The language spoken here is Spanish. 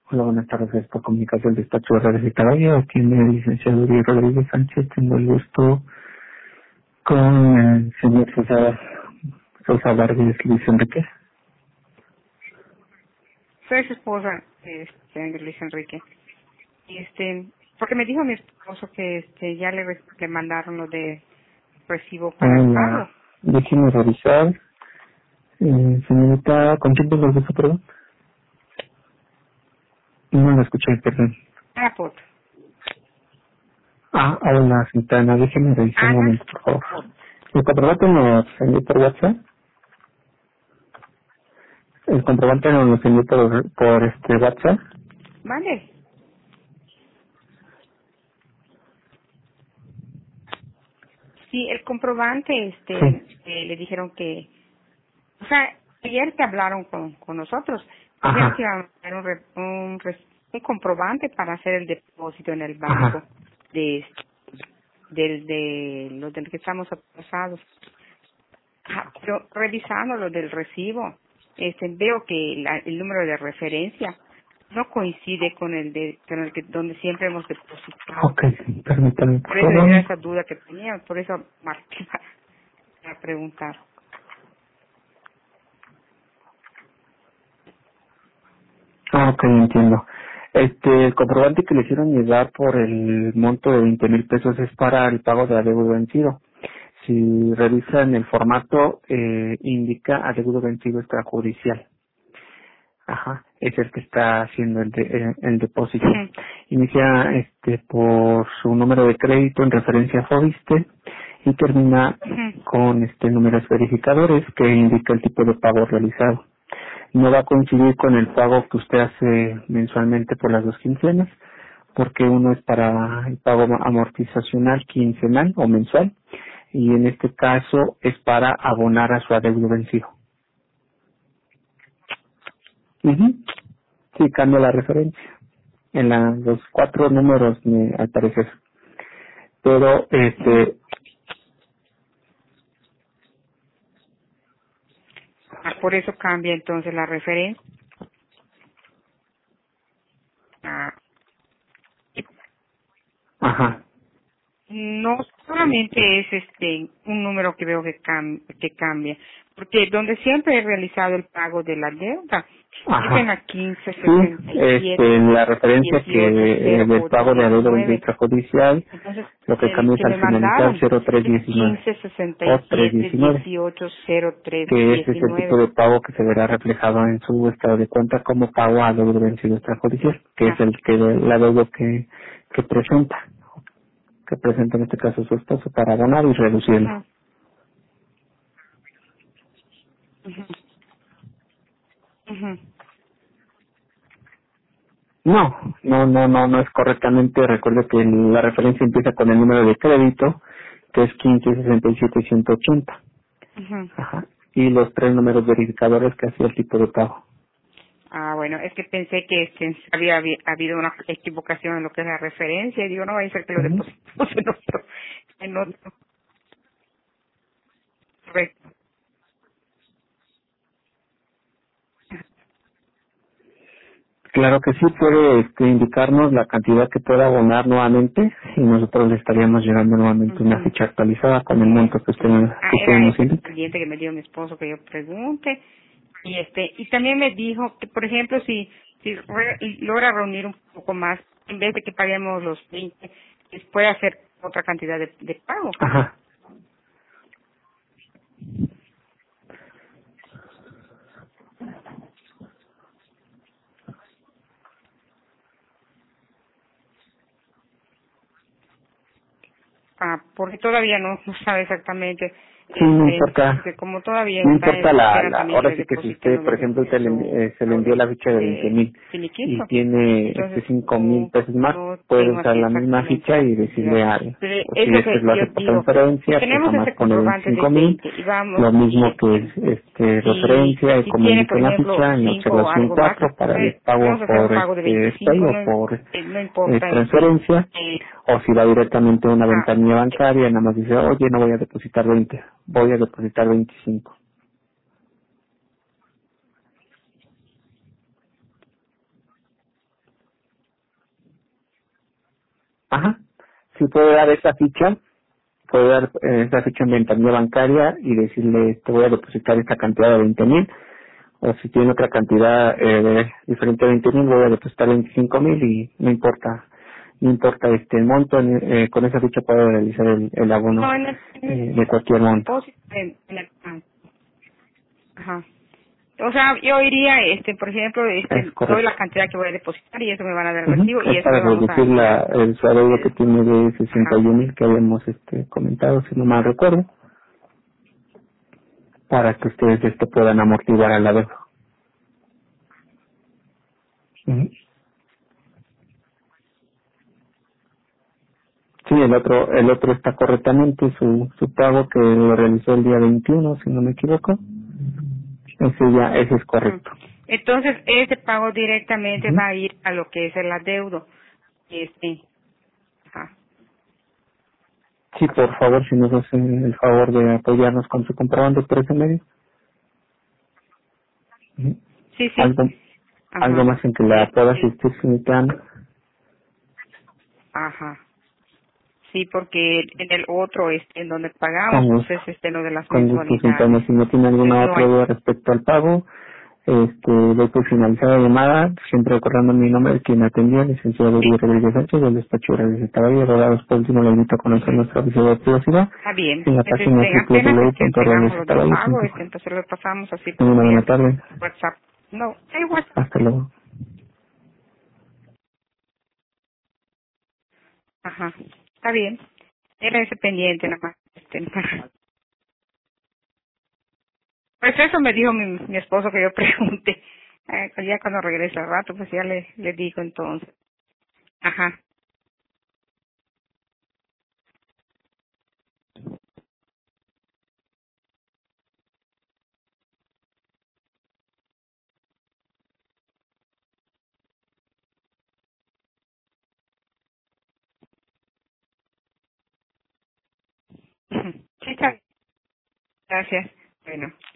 Hola, buenas tardes. Por comunicación del despacho de redes de Caballo. Aquí el licenciado Luis Rodríguez Sánchez. Tengo el gusto con el señor Sosa Vargas Luis Enrique. Soy su esposa, Luis Enrique. Y porque me dijo mi esposo que ya le mandaron lo de recibo para el Hola, pago. déjeme revisar. Señorita, ¿con quién tengo el gusto, perdón? No la escuché, perdón. Airport. Hola, señorita Ana, déjeme revisar un Ana momento, por favor. ¿El comprobante nos envió por WhatsApp? ¿El comprobante nos envió por WhatsApp? Vale. Sí, el comprobante, Sí. le dijeron que, o sea, ayer que hablaron con nosotros, dijeron que Ajá, iban a dar un comprobante para hacer el depósito en el banco ajá. de los del que estamos atrasados. Pero revisando lo del recibo, veo que el número de referencia no coincide con el que donde siempre hemos depositado. Ok, sí, permítame, por Por eso era favor. esa duda que tenía, por eso marqué para preguntar. Ok, entiendo. El comprobante que le hicieron llegar por el monto de 20,000 pesos es para el pago de adeudo vencido. Si revisan el formato, indica adeudo vencido extrajudicial. Ajá, es el que está haciendo el depósito. Ujú, Inicia por su número de crédito en referencia a Fobiste y termina ujú. con números verificadores que indica el tipo de pago realizado. No va a coincidir con el pago que usted hace mensualmente por las dos quincenas, porque uno es para el pago amortizacional quincenal o mensual, y en este caso es para abonar a su adeudo vencido. Ujú. Sí, cambia la referencia. En los cuatro números, al parecer. Pero, Por eso cambia entonces la referencia. Ah, ajá, no solamente es un número que veo que cambia, porque donde siempre he realizado el pago de la deuda es en ajá. la quince Sí, sesenta y siete la referencia que dieciocho cero del ocho pago de adeudo vencido diecinueve extrajudicial, Entonces, lo que el cambia es que al me finalizar mandaron es 0319 o 1567 319, 1803 que ese es el tipo 19. de pago que se verá reflejado en su estado de cuenta como pago a adeudo vencido extrajudicial, que es Ah, el adeudo que presenta en este caso su esposo para abonar y reducirlo. ujú, ujú, ujú. No es correctamente. Recuerde que la referencia empieza con el número de crédito, que es 1567,180. Ujú. Ajá. Y los tres números verificadores que hacía el tipo de pago. Bueno, es que pensé que había habido una equivocación en lo que es la referencia y digo, no, va a ser que lo Ujú. depositamos en otro, correcto. Claro que sí, puede indicarnos la cantidad que pueda abonar nuevamente y nosotros le estaríamos llegando nuevamente una Ujú. ficha actualizada con el monto que usted Era nos ese indique. pendiente que me dio mi esposo que yo pregunte y también me dijo que por ejemplo si logra reunir un poco más en vez de que paguemos los 20 pues puede hacer otra cantidad de pago. Ajá. Porque todavía no sabe exactamente, Sí, no importa. porque como todavía No está importa espera también que ahora le sí que si depositen usted, lo por ejemplo, se le lo envió la ficha de 20,000 de y finiquito, tiene entonces 5,000 pesos más, no puede tengo usar así la misma exactamente ficha la y necesidad. decirle Pero o es si lo este que lo yo hace por digo, si transferencia, pues tenemos nada más ese pone comprobante de 25,000, 20 y vamos lo mismo que y referencia y si tiene comunica por en la ejemplo ficha en 5 o observación algo más, 4 para el pago podemos hacer un por pago de SPAY 25 o por no importa transferencia, o si va directamente a una ah, ventanilla bancaria, nada más dice, oye, no voy a depositar 20, voy a depositar 25. Ajá. Si puede dar esa ficha, puede dar esa ficha en ventanilla bancaria y decirle, te voy a depositar esta cantidad de 20,000, o si tiene otra cantidad diferente de 20,000, voy a depositar 25,000 y no importa el monto, con esa ficha puedo realizar el abono No, en el de cualquier monto. depósito, en el, ajá. O sea, yo iría, por ejemplo, Es doy correcto. la cantidad que voy a depositar y eso me van a dar el Ujú. recibo y Es eso para le vamos a reducir enviar. el su adeudo que tiene de Ajá. 61,000 que habíamos comentado, si no mal recuerdo, para que ustedes puedan amortiguar a la deuda. Ujú. Sí, el otro está correctamente, su pago que lo realizó el día 21, si no me equivoco. Ese es Ujú. correcto. Entonces, ese pago directamente Ujú. va a ir a lo que es el adeudo. Ajá. Sí, por favor, si nos hacen el favor de apoyarnos con su comprobante por ese medio. Ujú. Sí, sí. Algo, algo Ajá. más en que la pueda asistir, señorita Ana. Ajá. Sí, porque en el otro, en donde pagamos, Con pues gusto. es lo de las Con gusto, mensualidades. señorita. Si no tiene Entonces alguna no otra hay. duda respecto al pago, doy por finalizada la llamada, siempre recordando mi nombre, quien atendía, licenciado Sí, Uribe Rodríguez Sánchez, del despacho de Reyes Caballero. Rodados por último, le invito a conocer ujú, nuestro servicio de privacidad está bien. en la Entonces, página apenas tengamos lo del pago, www.reyes.com. entonces lo pasamos así Tenga por una buena vía tarde. WhatsApp. No, hay WhatsApp. Hasta luego. Ajá. Está bien. Era ese pendiente nada más. Pues eso me dijo mi esposo que yo pregunte. Ya cuando regrese al rato, pues ya le digo entonces. Ajá. Ujú. Sí, está bien. Gracias. Bueno.